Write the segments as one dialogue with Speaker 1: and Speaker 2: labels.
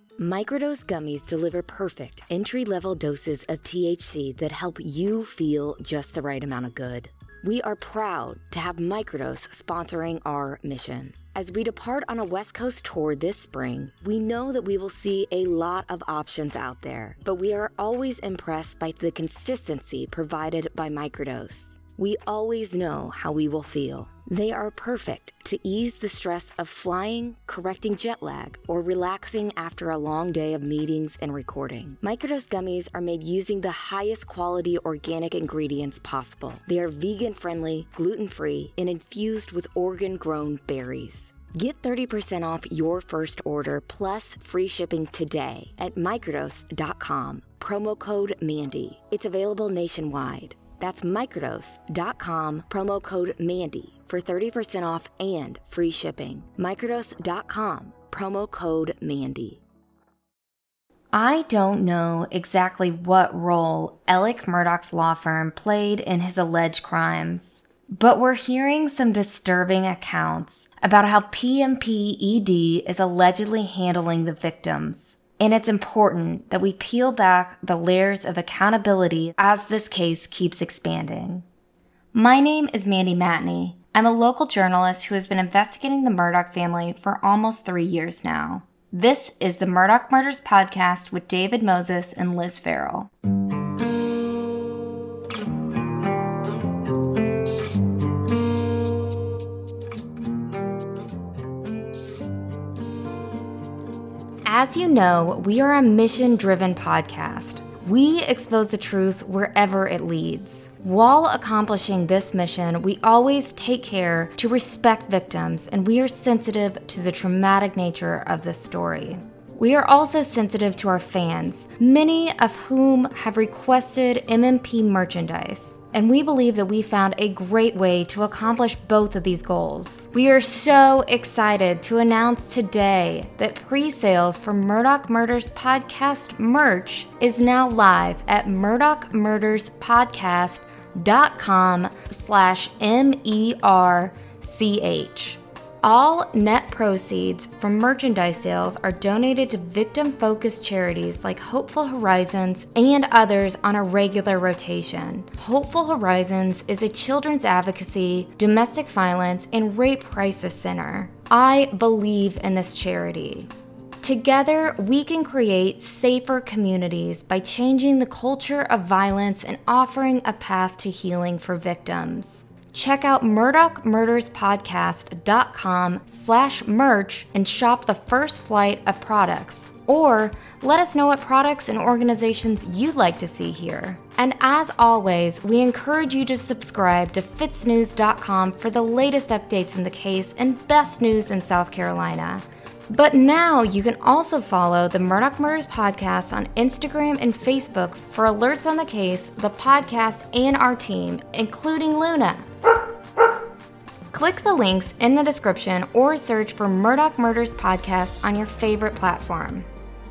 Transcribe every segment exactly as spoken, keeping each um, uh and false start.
Speaker 1: Microdose gummies deliver perfect entry-level doses of T H C that help you feel just the right amount of good. We are proud to have Microdose sponsoring our mission. As we depart on a West Coast tour this spring, we know that we will see a lot of options out there, but we are always impressed by the consistency provided by Microdose. We always know how we will feel. They are perfect to ease the stress of flying, correcting jet lag, or relaxing after a long day of meetings and recording. Microdose gummies are made using the highest quality organic ingredients possible. They are vegan-friendly, gluten-free, and infused with Oregon-grown berries. Get thirty percent off your first order plus free shipping today at microdose dot com. Promo code Mandy. It's available nationwide. That's microdose dot com, promo code Mandy for thirty percent off and free shipping. microdose dot com, promo code Mandy. I don't know exactly what role Alec Murdaugh's law firm played in his alleged crimes, but we're hearing some disturbing accounts about how P M P E D is allegedly handling the victims. And it's important that we peel back the layers of accountability as this case keeps expanding. My name is Mandy Matney. I'm a local journalist who has been investigating the Murdaugh family for almost three years now. This is the Murdaugh Murders Podcast with David Moses and Liz Farrell. As you know, we are a mission-driven podcast. We expose the truth wherever it leads. While accomplishing this mission, we always take care to respect victims, and we are sensitive to the traumatic nature of this story. We are also sensitive to our fans, many of whom have requested M M P merchandise. And we believe that we found a great way to accomplish both of these goals. We are so excited to announce today that pre-sales for Murdaugh Murders Podcast merch is now live at murdaugh murders podcast dot com slash M E R C H. All net proceeds from merchandise sales are donated to victim-focused charities like Hopeful Horizons and others on a regular rotation. Hopeful Horizons is a children's advocacy, domestic violence, and rape crisis center. I believe in this charity. Together, we can create safer communities by changing the culture of violence and offering a path to healing for victims. Check out murdaugh murders podcast dot com slash merch and shop the first flight of products. Or let us know what products and organizations you'd like to see here. And as always, we encourage you to subscribe to fitz news dot com for the latest updates in the case and best news in South Carolina. But now you can also follow the Murdaugh Murders Podcast on Instagram and Facebook for alerts on the case, the podcast, and our team, including Luna. Click the links in the description or search for Murdaugh Murders Podcast on your favorite platform.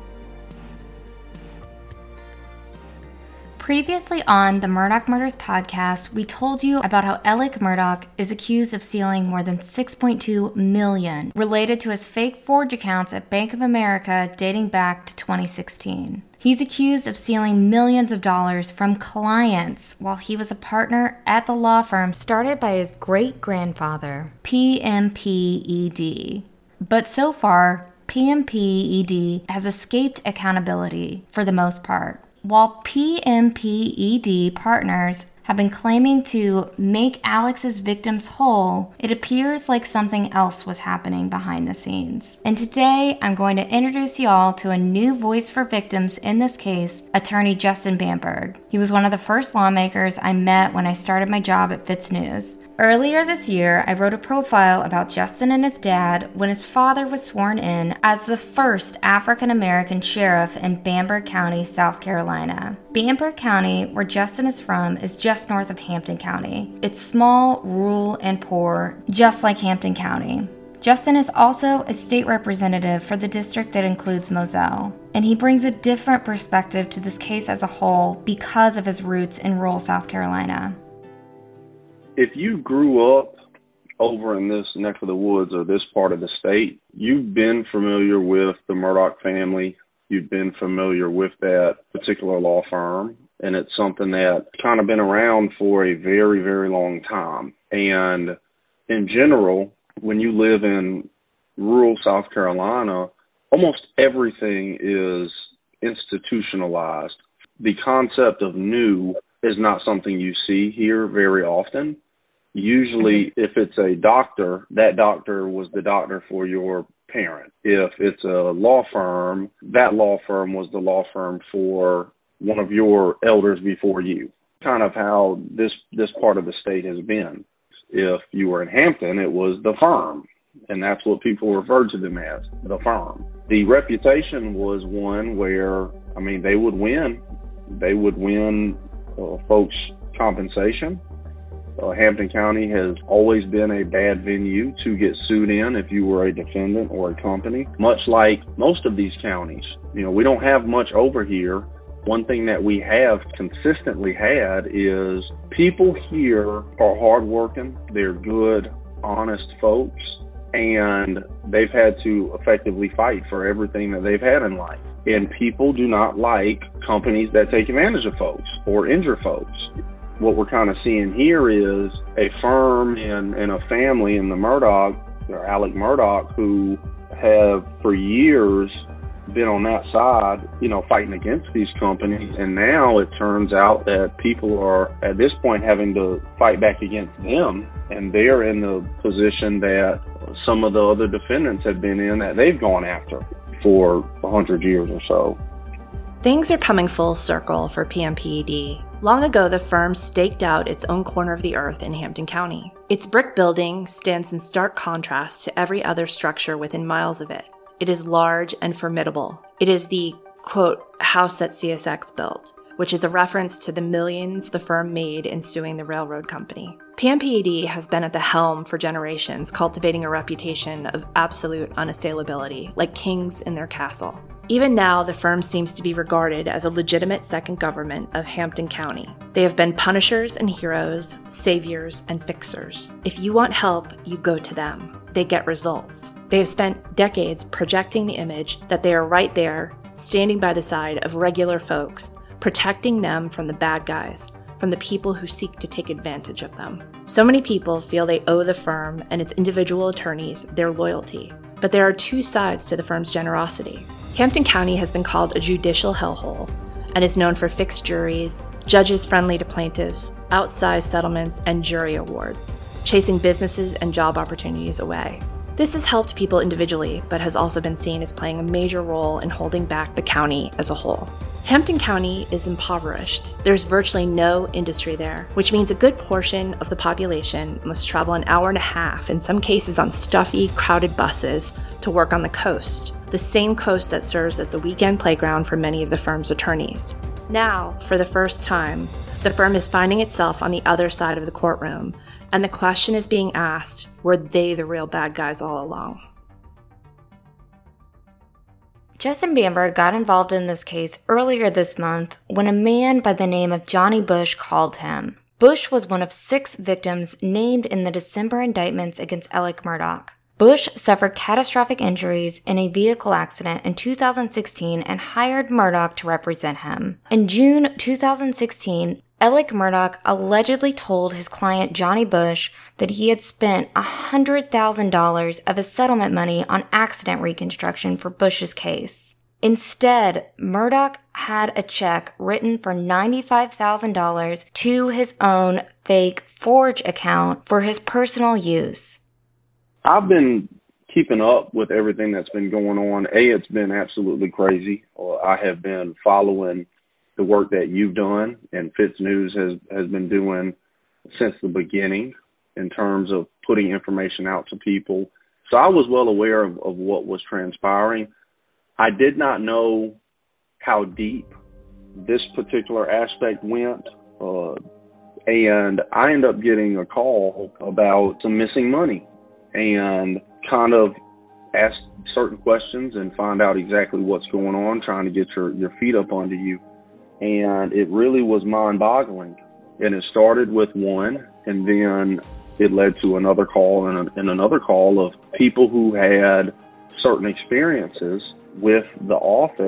Speaker 1: Previously on the Murdaugh Murders Podcast, we told you about how Alec Murdaugh is accused of stealing more than six point two million dollars related to his fake forge accounts at Bank of America dating back to twenty sixteen. He's accused of stealing millions of dollars from clients while he was a partner at the law firm started by his great-grandfather, P M P E D. But so far, P M P E D has escaped accountability for the most part. While P M P E D partners have been claiming to make Alex's victims whole, it appears like something else was happening behind the scenes. And today, I'm going to introduce y'all to a new voice for victims in this case, attorney Justin Bamberg. He was one of the first lawmakers I met when I started my job at Fitz News. Earlier this year, I wrote a profile about Justin and his dad when his father was sworn in as the first African-American sheriff in Bamberg County, South Carolina. Bamberg County, where Justin is from, is just north of Hampton County. It's small, rural, and poor, just like Hampton County. Justin is also a state representative for the district that includes Moselle, and he brings a different perspective to this case as a whole because of his roots in rural South Carolina.
Speaker 2: If you grew up over in this neck of the woods or this part of the state, you've been familiar with the Murdaugh family you've been familiar with that particular law firm. And it's something that's kind of been around for a very, very long time. And in general, when you live in rural South Carolina, almost everything is institutionalized. The concept of new is not something you see here very often. Usually, if it's a doctor, that doctor was the doctor for your parent. If it's a law firm, that law firm was the law firm for one of your elders before you. Kind of how this, this part of the state has been. If you were in Hampton, it was the firm, and that's what people referred to them as, the firm. The reputation was one where, I mean, they would win. They would win uh, folks' compensation. Uh, Hampton County has always been a bad venue to get sued in if you were a defendant or a company, much like most of these counties. You know, we don't have much over here. One thing that we have consistently had is people here are hardworking, they're good, honest folks, and they've had to effectively fight for everything that they've had in life. And people do not like companies that take advantage of folks or injure folks. What we're kind of seeing here is a firm and, and a family in the Murdaugh, or Alec Murdaugh, who have for years been on that side, you know, fighting against these companies. And now it turns out that people are at this point having to fight back against them. And they're in the position that some of the other defendants have been in that they've gone after for a hundred years or so.
Speaker 3: Things are coming full circle for P M P E D. Long ago, the firm staked out its own corner of the earth in Hampton County. Its brick building stands in stark contrast to every other structure within miles of it. It is large and formidable. It is the, quote, house that C S X built, which is a reference to the millions the firm made in suing the railroad company. P M P E D has been at the helm for generations, cultivating a reputation of absolute unassailability, like kings in their castle. Even now, the firm seems to be regarded as a legitimate second government of Hampton County. They have been punishers and heroes, saviors and fixers. If you want help, you go to them. They get results. They have spent decades projecting the image that they are right there, standing by the side of regular folks, protecting them from the bad guys, from the people who seek to take advantage of them. So many people feel they owe the firm and its individual attorneys their loyalty. But there are two sides to the firm's generosity. Hampton County has been called a judicial hellhole and is known for fixed juries, judges friendly to plaintiffs, outsized settlements, and jury awards, chasing businesses and job opportunities away. This has helped people individually, but has also been seen as playing a major role in holding back the county as a whole. Hampton County is impoverished. There's virtually no industry there, which means a good portion of the population must travel an hour and a half, in some cases on stuffy, crowded buses, to work on the coast, the same coast that serves as the weekend playground for many of the firm's attorneys. Now, for the first time, the firm is finding itself on the other side of the courtroom, and the question is being asked, were they the real bad guys all along?
Speaker 1: Justin Bamber got involved in this case earlier this month when a man by the name of Johnny Bush called him. Bush was one of six victims named in the December indictments against Alec Murdaugh. Bush suffered catastrophic injuries in a vehicle accident in two thousand sixteen and hired Murdaugh to represent him. In June two thousand sixteen, Alec Murdaugh allegedly told his client Johnny Bush that he had spent one hundred thousand dollars of his settlement money on accident reconstruction for Bush's case. Instead, Murdaugh had a check written for ninety-five thousand dollars to his own fake Forge account for his personal use.
Speaker 2: I've been keeping up with everything that's been going on. A, it's been absolutely crazy. I have been following the work that you've done and Fitz News has, has been doing since the beginning in terms of putting information out to people. So I was well aware of, of what was transpiring. I did not know how deep this particular aspect went. Uh, and I ended up getting a call about some missing money and kind of asked certain questions and find out exactly what's going on, trying to get your, your feet up under you. And it really was mind-boggling. And it started with one, and then it led to another call and, a, and another call of people who had certain experiences with the office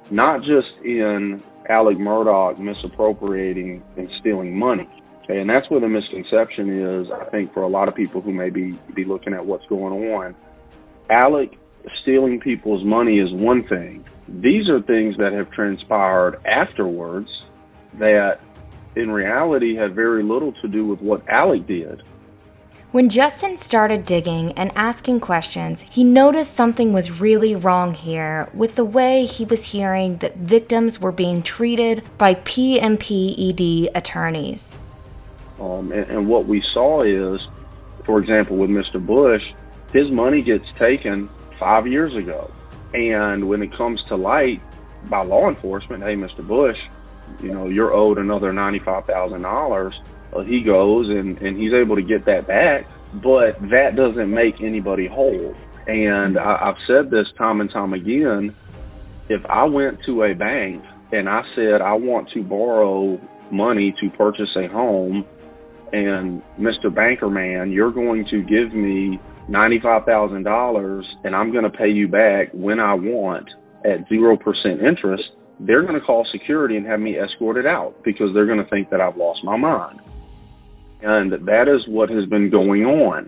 Speaker 2: not just in Alec Murdaugh misappropriating and stealing money. Okay, and that's where the misconception is, I think, for a lot of people who may be, be looking at what's going on. Alec stealing people's money is one thing. These are things that have transpired afterwards that in reality have very little to do with what Alec did.
Speaker 1: When Justin started digging and asking questions, he noticed something was really wrong here with the way he was hearing that victims were being treated by P M P E D attorneys.
Speaker 2: Um, and, and what we saw is, for example, with Mister Bush, his money gets taken five years ago. And when it comes to light by law enforcement, hey, Mister Bush, you know, you're owed another ninety-five thousand dollars. Well, he goes and, and he's able to get that back, but that doesn't make anybody whole. And I, I've said this time and time again, if I went to a bank and I said I want to borrow money to purchase a home, and Mister Bankerman, you're going to give me ninety-five thousand dollars and I'm going to pay you back when I want at zero percent interest, they're going to call security and have me escorted out because they're going to think that I've lost my mind. And that is what has been going on.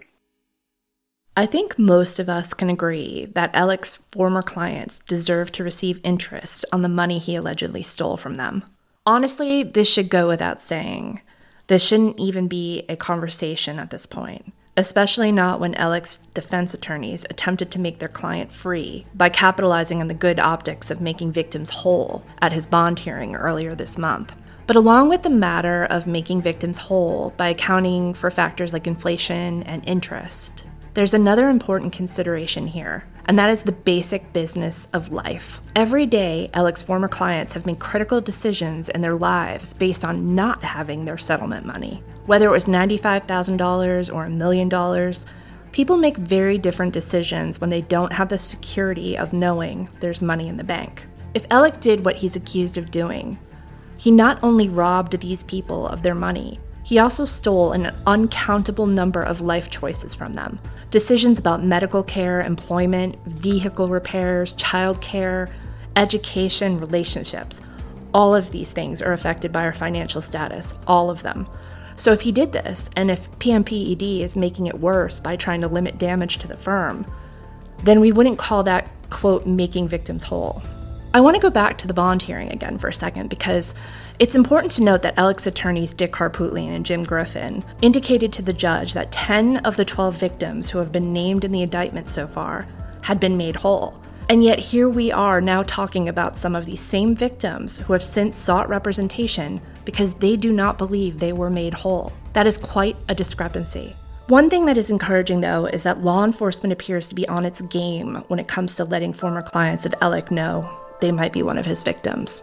Speaker 3: I think most of us can agree that Alec's former clients deserve to receive interest on the money he allegedly stole from them. Honestly, this should go without saying. This shouldn't even be a conversation at this point, especially not when Alec's defense attorneys attempted to make their client free by capitalizing on the good optics of making victims whole at his bond hearing earlier this month. But along with the matter of making victims whole by accounting for factors like inflation and interest, there's another important consideration here, and that is the basic business of life. Every day, Alec's former clients have made critical decisions in their lives based on not having their settlement money. Whether it was ninety-five thousand dollars or a million dollars, people make very different decisions when they don't have the security of knowing there's money in the bank. If Alec did what he's accused of doing, he not only robbed these people of their money, he also stole an uncountable number of life choices from them. Decisions about medical care, employment, vehicle repairs, child care, education, relationships. All of these things are affected by our financial status, all of them. So if he did this, and if P M P E D is making it worse by trying to limit damage to the firm, then we wouldn't call that, quote, making victims whole. I want to go back to the bond hearing again for a second because it's important to note that Alec's attorneys Dick Harpootlian and Jim Griffin indicated to the judge that ten of the twelve victims who have been named in the indictment so far had been made whole. And yet here we are now talking about some of these same victims who have since sought representation because they do not believe they were made whole. That is quite a discrepancy. One thing that is encouraging, though, is that law enforcement appears to be on its game when it comes to letting former clients of Alec know they might be one of his victims.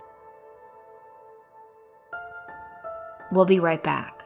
Speaker 1: We'll be right back.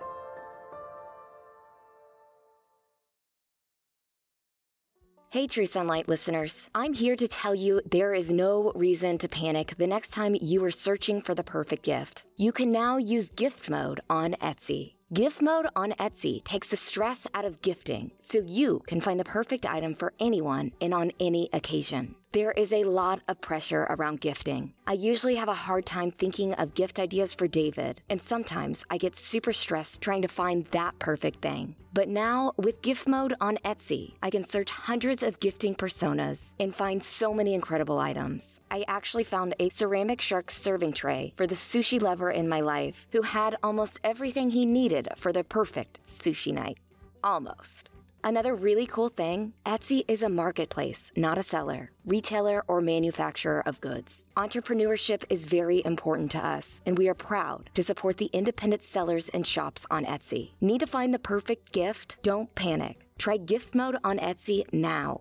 Speaker 1: Hey, True Sunlight listeners. I'm here to tell you there is no reason to panic the next time you are searching for the perfect gift. You can now use gift mode on Etsy. Gift mode on Etsy takes the stress out of gifting so you can find the perfect item for anyone and on any occasion. There is a lot of pressure around gifting. I usually have a hard time thinking of gift ideas for David, and sometimes I get super stressed trying to find that perfect thing. But now, with gift mode on Etsy, I can search hundreds of gifting personas and find so many incredible items. I actually found a ceramic shark serving tray for the sushi lover in my life who had almost everything he needed for the perfect sushi night. Almost. Another really cool thing, Etsy is a marketplace, not a seller, retailer, or manufacturer of goods. Entrepreneurship is very important to us, and we are proud to support the independent sellers and shops on Etsy. Need to find the perfect gift? Don't panic. Try gift mode on Etsy now.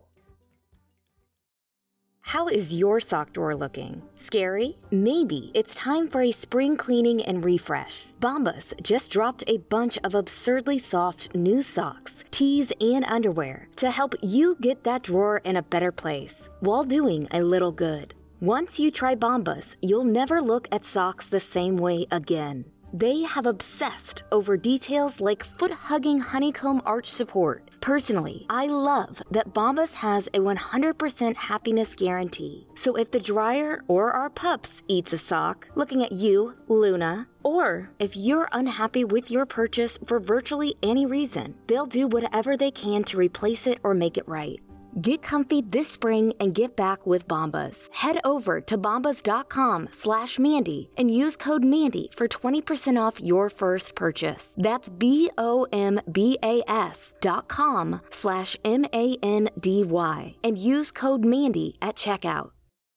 Speaker 1: How is your sock drawer looking? Scary? Maybe it's time for a spring cleaning and refresh. Bombas just dropped a bunch of absurdly soft new socks, tees, and underwear to help you get that drawer in a better place while doing a little good. Once you try Bombas, you'll never look at socks the same way again. They have obsessed over details like foot-hugging honeycomb arch support, Personally, I love that Bombas has a one hundred percent happiness guarantee. So if the dryer or our pups eats a sock, looking at you, Luna, or if you're unhappy with your purchase for virtually any reason, they'll do whatever they can to replace it or make it right. Get comfy this spring and get back with Bombas. Head over to bombas.com slash Mandy and use code Mandy for twenty percent off your first purchase. That's B-O-M-B-A-S dot com slash M-A-N-D-Y and use code Mandy at checkout.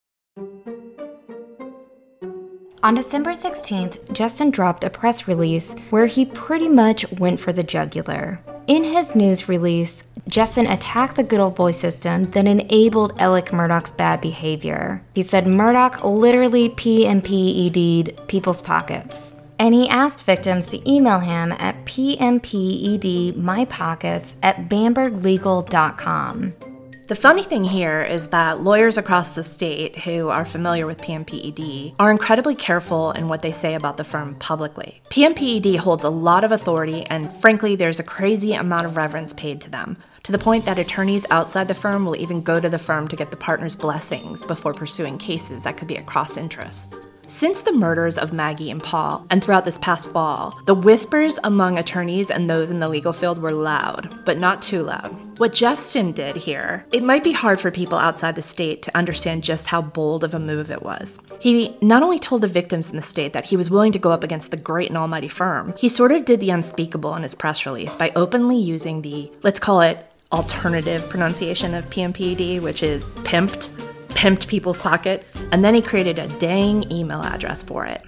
Speaker 1: On December sixteenth, Justin dropped a press release where he pretty much went for the jugular. In his news release, Justin attacked the good old boy system that enabled Alec Murdaugh's bad behavior. He said Murdaugh literally P M P E D'd people's pockets. And he asked victims to email him at P M P E D my pockets at bamberg legal dot com.
Speaker 3: The funny thing here is that lawyers across the state who are familiar with P M P E D are incredibly careful in what they say about the firm publicly. P M P E D holds a lot of authority, and frankly, there's a crazy amount of reverence paid to them, to the point that attorneys outside the firm will even go to the firm to get the partner's blessings before pursuing cases that could be at cross interest. Since the murders of Maggie and Paul, and throughout this past fall, the whispers among attorneys and those in the legal field were loud, but not too loud. What Justin did here, it might be hard for people outside the state to understand just how bold of a move it was. He not only told the victims in the state that he was willing to go up against the great and almighty firm, he sort of did the unspeakable in his press release by openly using the, let's call it, alternative pronunciation of P M P E D, which is pimped. pimped people's pockets, and then he created a dang email address for it.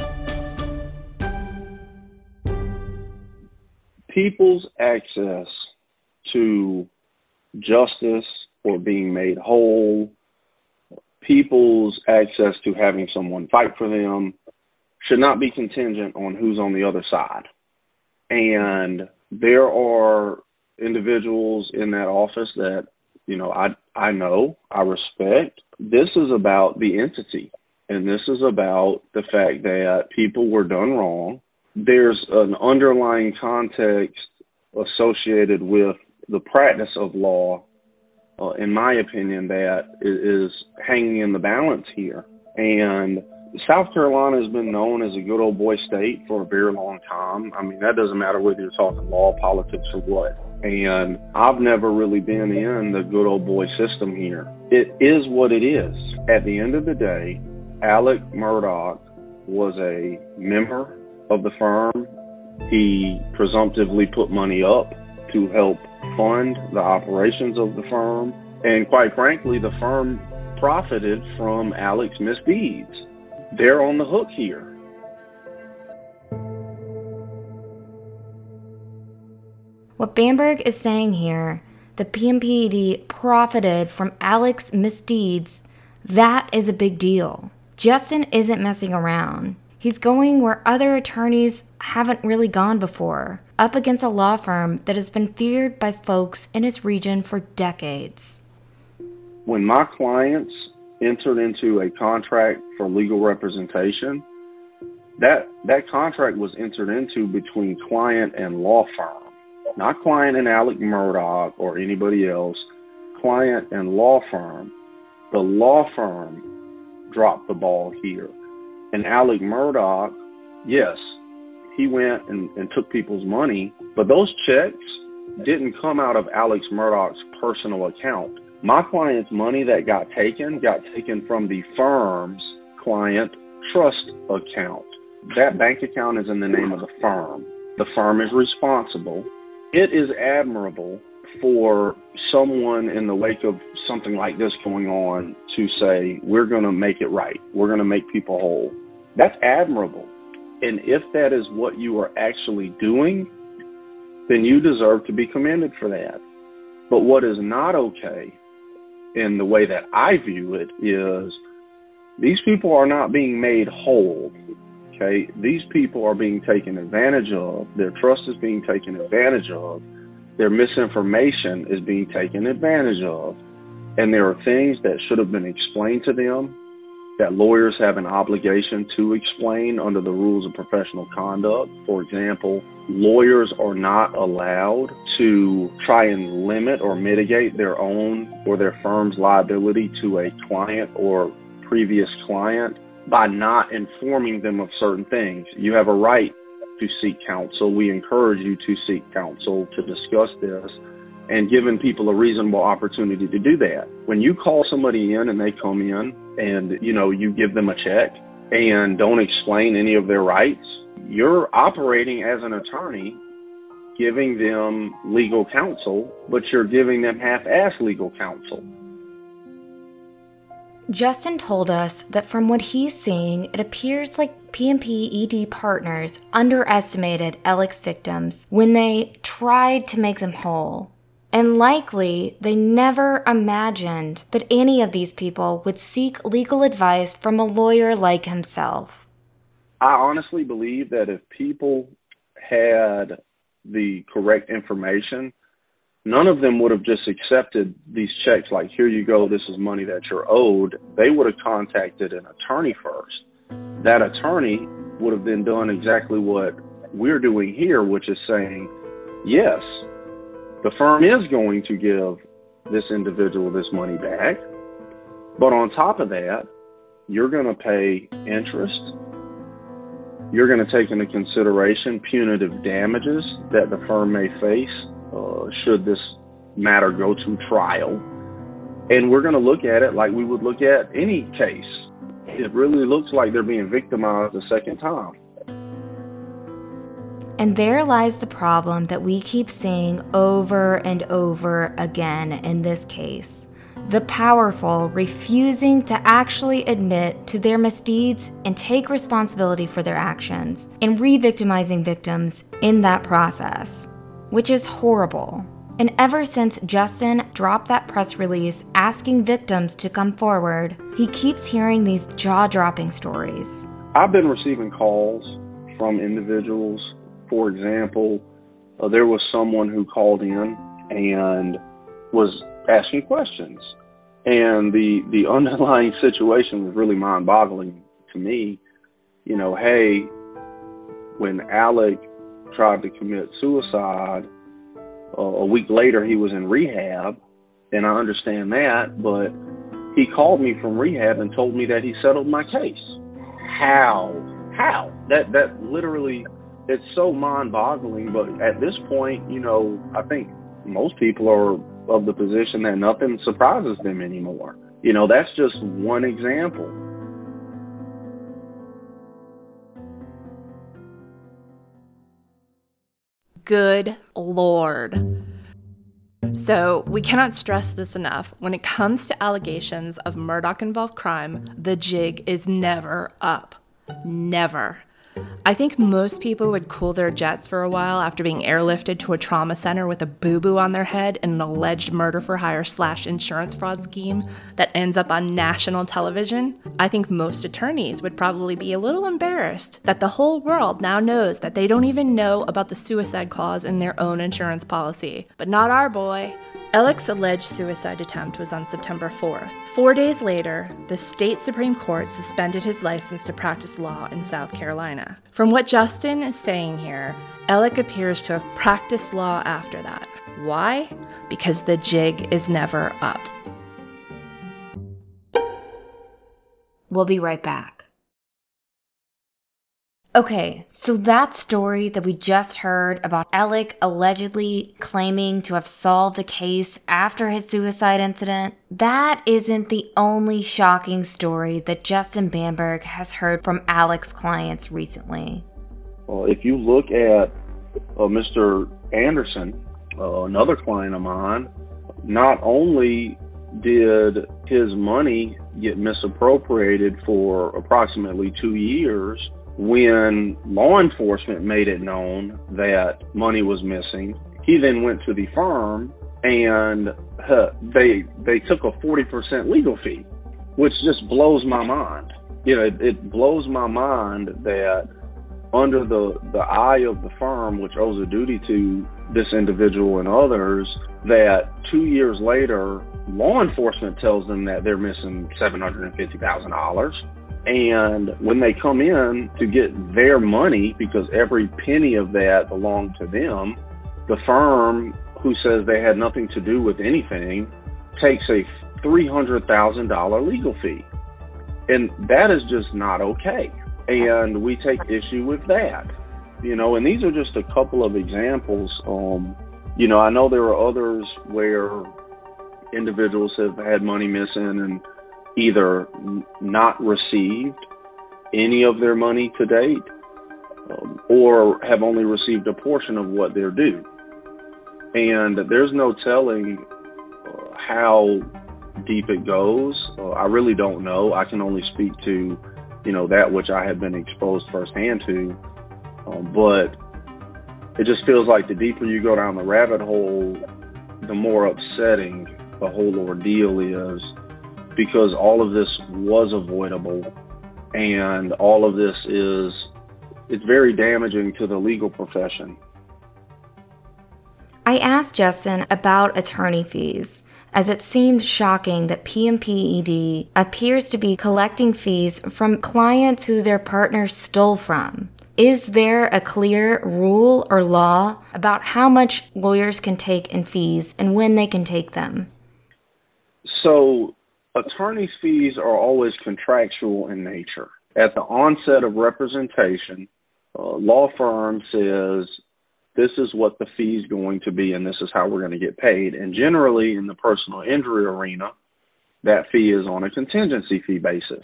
Speaker 2: People's access to justice or being made whole, people's access to having someone fight for them should not be contingent on who's on the other side. And there are individuals in that office that You know, I I know, I respect. This is about the entity, and this is about the fact that people were done wrong. There's an underlying context associated with the practice of law, uh, in my opinion, that is hanging in the balance here. And South Carolina has been known as a good old boy state for a very long time. I mean, that doesn't matter whether you're talking law, politics, or what. And I've never really been in the good old boy system here. It is what it is. At the end of the day, Alec Murdaugh was a member of the firm. He presumptively put money up to help fund the operations of the firm. And quite frankly, the firm profited from Alec's misdeeds. They're on the hook here.
Speaker 1: What Bamberg is saying here, the P M P E D profited from Alec's misdeeds, that is a big deal. Justin isn't messing around. He's going where other attorneys haven't really gone before, up against a law firm that has been feared by folks in his region for decades.
Speaker 2: When my clients entered into a contract for legal representation, that that contract was entered into between client and law firm. Not client and Alec Murdaugh or anybody else, client and law firm. The law firm dropped the ball here. And Alec Murdaugh, yes, he went and, and took people's money, but those checks didn't come out of Alec Murdaugh's personal account. My client's money that got taken got taken from the firm's client trust account. That bank account is in the name of the firm. The firm is responsible. It is admirable for someone in the wake of something like this going on to say, we're going to make it right. We're going to make people whole. That's admirable. And if that is what you are actually doing, then you deserve to be commended for that. But what is not okay, in the way that I view it, is these people are not being made whole. Okay, these people are being taken advantage of. Their trust is being taken advantage of. Their misinformation is being taken advantage of. And there are things that should have been explained to them that lawyers have an obligation to explain under the rules of professional conduct. For example, lawyers are not allowed to try and limit or mitigate their own or their firm's liability to a client or previous client by not informing them of certain things. You have a right to seek counsel. We encourage you to seek counsel to discuss this, and giving people a reasonable opportunity to do that. When you call somebody in and they come in and, you know, you give them a check and don't explain any of their rights, you're operating as an attorney, giving them legal counsel, but you're giving them half-assed legal counsel.
Speaker 1: Justin told us that from what he's seeing, it appears like P M P E D partners underestimated Alec's victims when they tried to make them whole. And likely, they never imagined that any of these people would seek legal advice from a lawyer like himself.
Speaker 2: I honestly believe that if people had the correct information, none of them would have just accepted these checks like, here you go, this is money that you're owed. They would have contacted an attorney first. That attorney would have then done exactly what we're doing here, which is saying, yes, the firm is going to give this individual this money back, but on top of that, you're going to pay interest. You're going to take into consideration punitive damages that the firm may face uh, should this matter go to trial. And we're going to look at it like we would look at any case. It really looks like they're being victimized a second time.
Speaker 1: And there lies the problem that we keep seeing over and over again in this case. The powerful refusing to actually admit to their misdeeds and take responsibility for their actions, and re-victimizing victims in that process, which is horrible. And ever since Justin dropped that press release asking victims to come forward, he keeps hearing these jaw-dropping stories.
Speaker 2: I've been receiving calls from individuals. For example, uh, there was someone who called in and was asking questions. And the, the underlying situation was really mind-boggling to me. You know, hey, when Alec tried to commit suicide, uh, a week later he was in rehab, and I understand that, but he called me from rehab and told me that he settled my case. How? How? That that literally... It's so mind-boggling, but at this point, you know, I think most people are of the position that nothing surprises them anymore. You know, that's just one example.
Speaker 3: Good Lord. So, we cannot stress this enough. When it comes to allegations of Murdaugh-involved crime, the jig is never up. Never. I think most people would cool their jets for a while after being airlifted to a trauma center with a boo-boo on their head and an alleged murder-for-hire slash insurance fraud scheme that ends up on national television. I think most attorneys would probably be a little embarrassed that the whole world now knows that they don't even know about the suicide clause in their own insurance policy. But not our boy. Alec's alleged suicide attempt was on September fourth. Four days later, the state Supreme Court suspended his license to practice law in South Carolina. From what Justin is saying here, Alec appears to have practiced law after that. Why? Because the jig is never up.
Speaker 1: We'll be right back. Okay, so that story that we just heard about Alec allegedly claiming to have solved a case after his suicide incident, that isn't the only shocking story that Justin Bamberg has heard from Alec's clients recently.
Speaker 2: Well, if you look at uh, Mister Anderson, uh, another client of mine, not only did his money get misappropriated for approximately two years, when law enforcement made it known that money was missing, he then went to the firm and uh, they they took a forty percent legal fee, which just blows my mind. You know, it, it blows my mind that under the, the eye of the firm, which owes a duty to this individual and others that two years later, law enforcement tells them that they're missing seven hundred fifty thousand dollars. And when they come in to get their money, because every penny of that belonged to them, the firm who says they had nothing to do with anything takes a three hundred thousand dollars legal fee. And that is just not okay. And we take issue with that. You know, and these are just a couple of examples. Um, you know, I know there are others where individuals have had money missing and either not received any of their money to date um, or have only received a portion of what they're due. And there's no telling uh, how deep it goes. Uh, I really don't know. I can only speak to, you know, that which I have been exposed firsthand to. Um, but it just feels like the deeper you go down the rabbit hole, the more upsetting the whole ordeal is, because all of this was avoidable, and all of this is, it's very damaging to the legal profession.
Speaker 1: I asked Justin about attorney fees, as it seemed shocking that P M P E D appears to be collecting fees from clients who their partners stole from. Is there a clear rule or law about how much lawyers can take in fees and when they can take them?
Speaker 2: So, attorney's fees are always contractual in nature. At the onset of representation, a law firm says, this is what the fee is going to be and this is how we're going to get paid. And generally in the personal injury arena, that fee is on a contingency fee basis.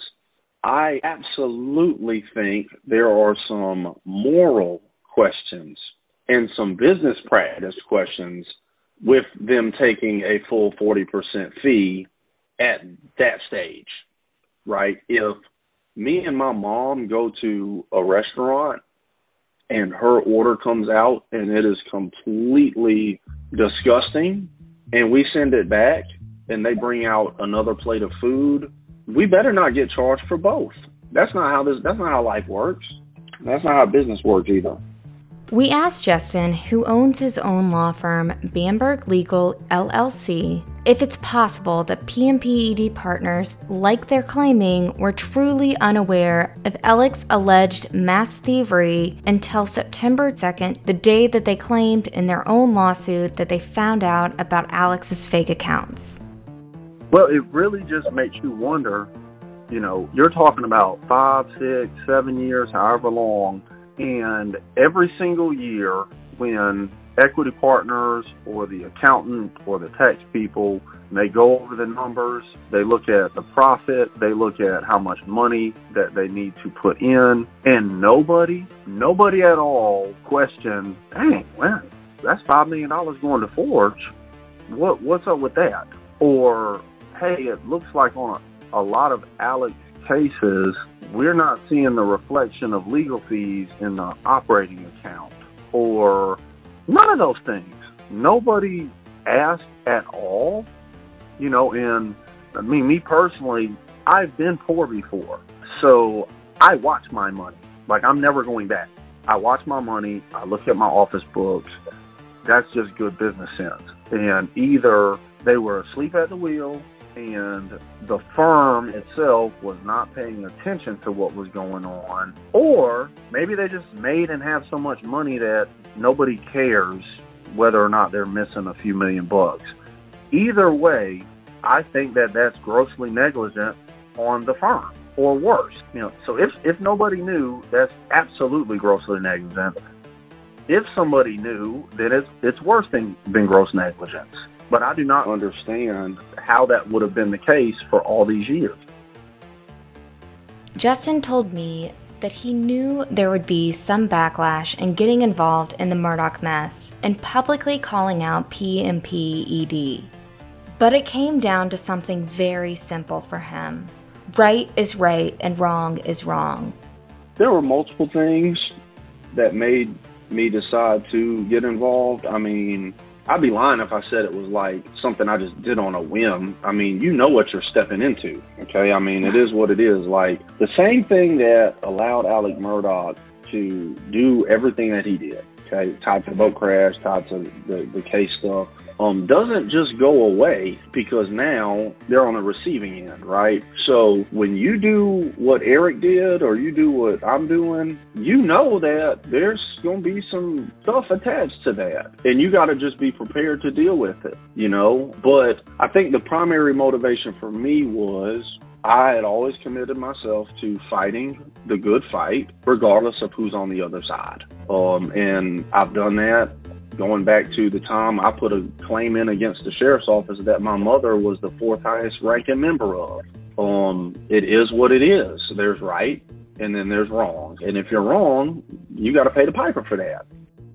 Speaker 2: I absolutely think there are some moral questions and some business practice questions with them taking a full forty percent fee at that stage, right? If me and my mom go to a restaurant and her order comes out and it is completely disgusting and we send it back and they bring out another plate of food, we better not get charged for both. That's not how this, that's not how life works. That's not how business works either.
Speaker 1: We asked Justin, who owns his own law firm, Bamberg Legal, L L C, if it's possible that P M P E D partners, like they're claiming, were truly unaware of Alec's alleged mass thievery until September second, the day that they claimed in their own lawsuit that they found out about Alex's fake accounts.
Speaker 2: Well, it really just makes you wonder, you know, you're talking about five, six, seven years, however long, and every single year when equity partners or the accountant or the tax people, they go over the numbers, they look at the profit, they look at how much money that they need to put in, and nobody, nobody at all questions, dang, well, that's five million dollars going to Forge. What, what's up with that? Or, hey, it looks like on a, a lot of Alec's cases, we're not seeing the reflection of legal fees in the operating account, or none of those things. Nobody asked at all, you know, and I mean, me personally, I've been poor before, so I watch my money. Like, I'm never going back. I watch my money, I look at my office books. That's just good business sense. And either they were asleep at the wheel and the firm itself was not paying attention to what was going on, or maybe they just made and have so much money that nobody cares whether or not they're missing a few million bucks. Either way, I think that that's grossly negligent on the firm, or worse. You know, so if if nobody knew, that's absolutely grossly negligent. If somebody knew, then it's it's worse than, than gross negligence. But I do not understand how that would have been the case for all these years.
Speaker 1: Justin told me that he knew there would be some backlash in getting involved in the Murdaugh mess and publicly calling out P M P E D. But it came down to something very simple for him. Right is right and wrong is wrong.
Speaker 2: There were multiple things that made me decide to get involved. I mean, I'd be lying if I said it was like something I just did on a whim. I mean, you know what you're stepping into, okay? I mean, it is what it is. Like, the same thing that allowed Alec Murdaugh to do everything that he did, okay, tied to the boat crash, tied to the, the case stuff, um, doesn't just go away because now they're on the receiving end, right? So when you do what Eric did or you do what I'm doing, you know that there's going to be some stuff attached to that. And you got to just be prepared to deal with it, you know? But I think the primary motivation for me was I had always committed myself to fighting the good fight, regardless of who's on the other side. Um, and I've done that going back to the time I put a claim in against the sheriff's office that my mother was the fourth highest ranking member of. Um, it is what it is. There's right and then there's wrong. And if you're wrong, you got to pay the piper for that.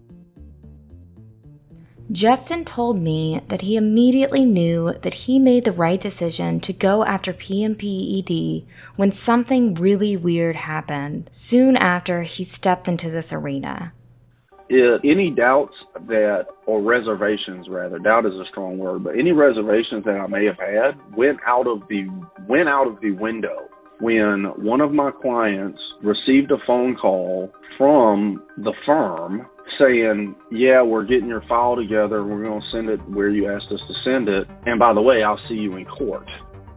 Speaker 1: Justin told me that he immediately knew that he made the right decision to go after P M P E D when something really weird happened soon after he stepped into this arena.
Speaker 2: It, any doubts that, or reservations rather, doubt is a strong word, but any reservations that I may have had went out of the went out of the window when one of my clients received a phone call from the firm saying, yeah, we're getting your file together. We're going to send it where you asked us to send it. And by the way, I'll see you in court.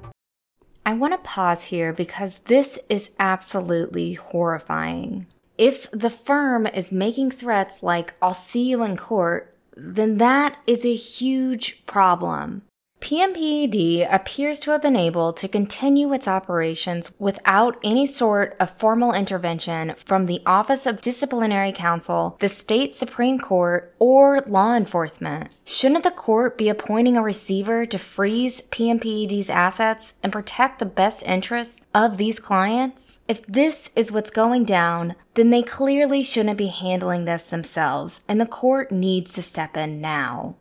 Speaker 1: I want to pause here because this is absolutely horrifying. If the firm is making threats like, I'll see you in court, then that is a huge problem. P M P E D appears to have been able to continue its operations without any sort of formal intervention from the Office of Disciplinary Counsel, the state Supreme Court, or law enforcement. Shouldn't the court be appointing a receiver to freeze P M P E D's assets and protect the best interests of these clients? If this is what's going down, then they clearly shouldn't be handling this themselves, and the court needs to step in now.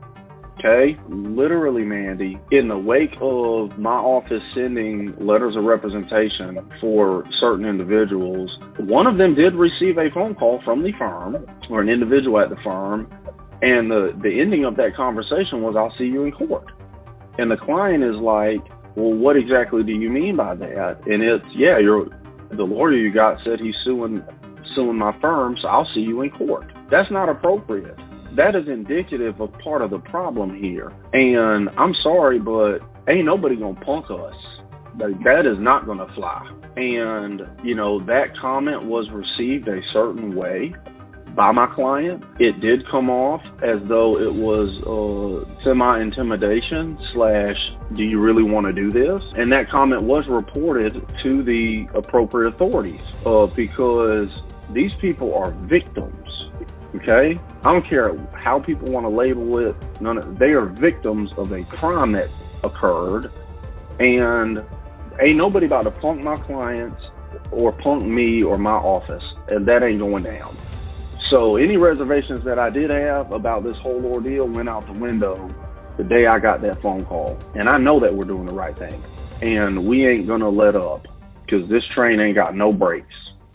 Speaker 2: Okay, literally, Mandy, in the wake of my office sending letters of representation for certain individuals, one of them did receive a phone call from the firm or an individual at the firm, and the, the ending of that conversation was, I'll see you in court. And the client is like, well, what exactly do you mean by that? And it's, yeah, you're, the lawyer you got said he's suing, suing my firm, so I'll see you in court. That's not appropriate. That is indicative of part of the problem here. And I'm sorry, but ain't nobody gonna punk us. Like, that is not gonna fly. And, you know, that comment was received a certain way by my client. It did come off as though it was uh, semi-intimidation slash, do you really want to do this? And that comment was reported to the appropriate authorities uh, because these people are victims. Okay? I don't care how people want to label it. None of, they are victims of a crime that occurred. And ain't nobody about to punk my clients or punk me or my office. And that ain't going down. So any reservations that I did have about this whole ordeal went out the window the day I got that phone call. And I know that we're doing the right thing. And we ain't going to let up because this train ain't got no brakes.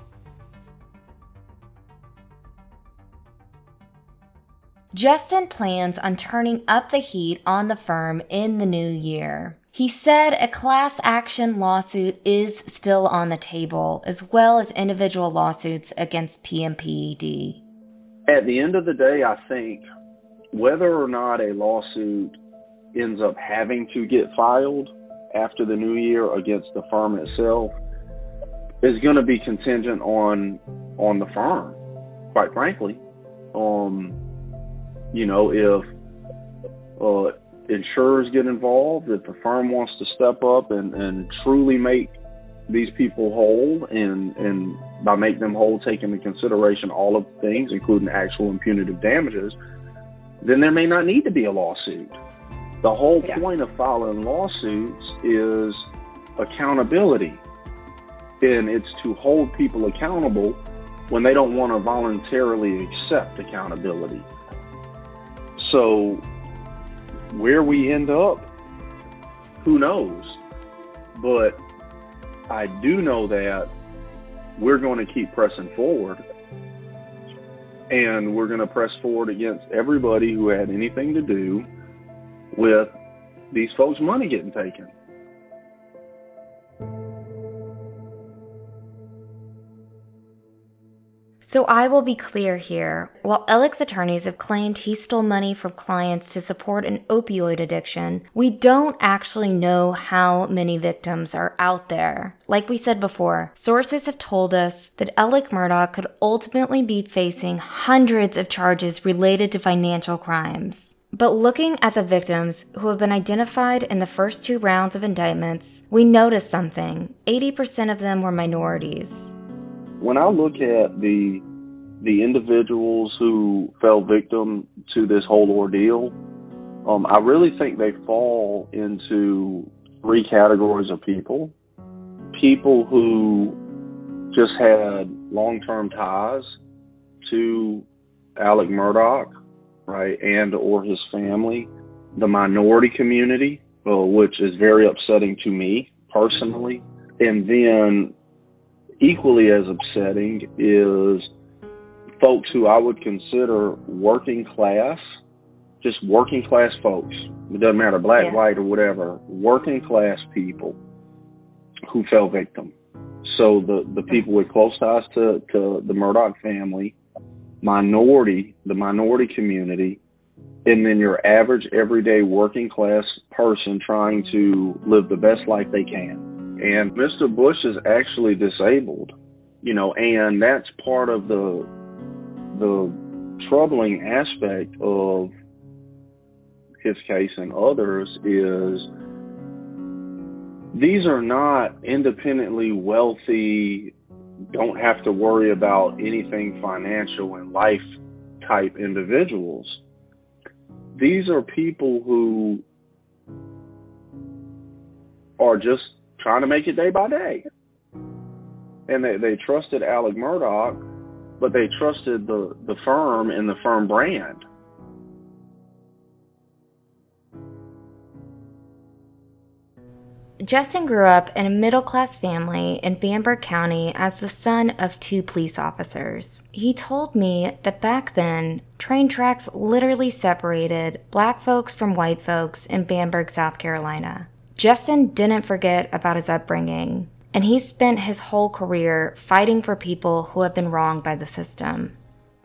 Speaker 1: Justin plans on turning up the heat on the firm in the new year. He said a class action lawsuit is still on the table, as well as individual lawsuits against P M P E D.
Speaker 2: At the end of the day, I think whether or not a lawsuit ends up having to get filed after the new year against the firm itself is going to be contingent on on the firm, quite frankly. Um, you know, if uh, insurers get involved, if the firm wants to step up and, and truly make these people whole, and, and by make them whole, take into consideration all of the things, including actual and punitive damages, then there may not need to be a lawsuit. The whole yeah. point of filing lawsuits is accountability, and it's to hold people accountable when they don't want to voluntarily accept accountability. So where we end up, who knows? But I do know that we're going to keep pressing forward, and we're going to press forward against everybody who had anything to do with these folks' money getting taken.
Speaker 1: So I will be clear here. While Alec's attorneys have claimed he stole money from clients to support an opioid addiction, we don't actually know how many victims are out there. Like we said before, sources have told us that Alec Murdaugh could ultimately be facing hundreds of charges related to financial crimes. But looking at the victims who have been identified in the first two rounds of indictments, we notice something. eighty percent of them were minorities.
Speaker 2: When I look at the the individuals who fell victim to this whole ordeal, um, I really think they fall into three categories of people. People who just had long-term ties to Alec Murdaugh, right, and or his family. The minority community, uh, which is very upsetting to me personally. And then equally as upsetting is folks who I would consider working class, just working class folks. It doesn't matter, black,
Speaker 1: yeah.
Speaker 2: white, or whatever. Working class people who fell victim. So the, the people with close ties to, to the Murdaugh family, minority, the minority community, and then your average everyday working class person trying to live the best life they can. And Mister Bush is actually disabled, you know, and that's part of the the troubling aspect of his case and others is these are not independently wealthy, don't have to worry about anything financial in life type individuals. These are people who are just trying to make it day by day. And they, they trusted Alec Murdaugh, but they trusted the, the firm and the firm brand.
Speaker 1: Justin grew up in a middle-class family in Bamberg County as the son of two police officers. He told me that back then, train tracks literally separated black folks from white folks in Bamberg, South Carolina. Justin didn't forget about his upbringing, and he spent his whole career fighting for people who have been wronged by the system.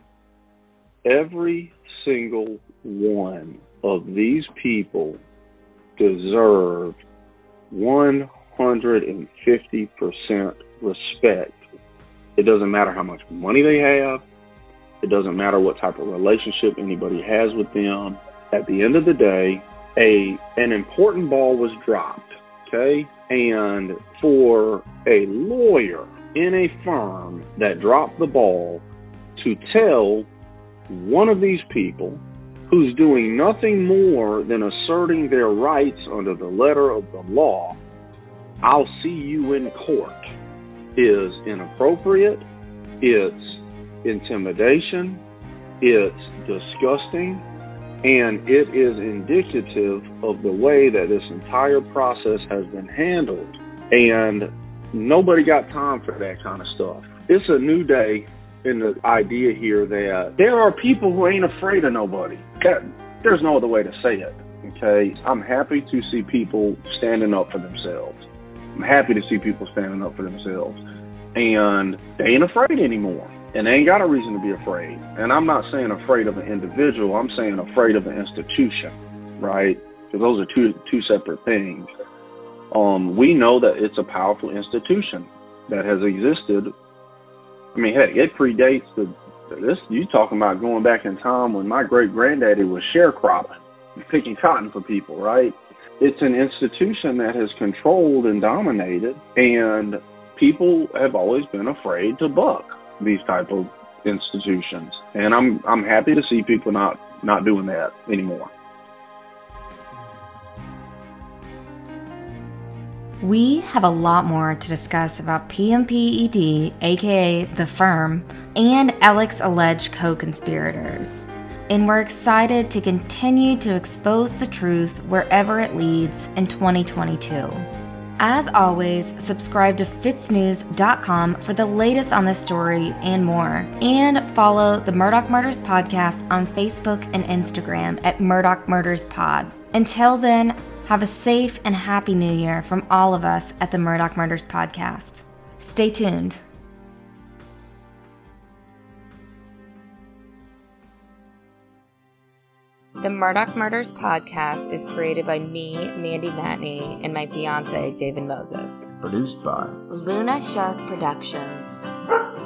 Speaker 2: Every single one of these people deserve one hundred fifty percent respect. It doesn't matter how much money they have. It doesn't matter what type of relationship anybody has with them. At the end of the day, a an important ball was dropped, okay? And for a lawyer in a firm that dropped the ball to tell one of these people who's doing nothing more than asserting their rights under the letter of the law, I'll see you in court, is inappropriate, it's intimidation, it's disgusting, and it is indicative of the way that this entire process has been handled. And nobody got time for that kind of stuff. It's a new day in the idea here that there are people who ain't afraid of nobody. That, there's no other way to say it, okay? I'm happy to see people standing up for themselves. I'm happy to see people standing up for themselves. And they ain't afraid anymore. And they ain't got a reason to be afraid. And I'm not saying afraid of an individual. I'm saying afraid of an institution, right? Because those are two two separate things. Um, we know that it's a powerful institution that has existed. I mean, heck, it predates the, this. You talking about going back in time when my great granddaddy was sharecropping, picking cotton for people, right? It's an institution that has controlled and dominated, and people have always been afraid to buck these type of institutions. And I'm I'm happy to see people not not doing that anymore.
Speaker 1: We have a lot more to discuss about P M P E D, aka The Firm, and Alec's alleged co-conspirators. And we're excited to continue to expose the truth wherever it leads in twenty twenty-two. As always, subscribe to fitz news dot com for the latest on this story and more. And follow the Murdaugh Murders Podcast on Facebook and Instagram at Murdaugh Murders Pod. Until then, have a safe and happy new year from all of us at the Murdaugh Murders Podcast. Stay tuned. The Murdaugh Murders podcast is created by me, Mandy Matney, and my fiance, David Moses.
Speaker 4: Produced by
Speaker 1: Luna Shark Productions.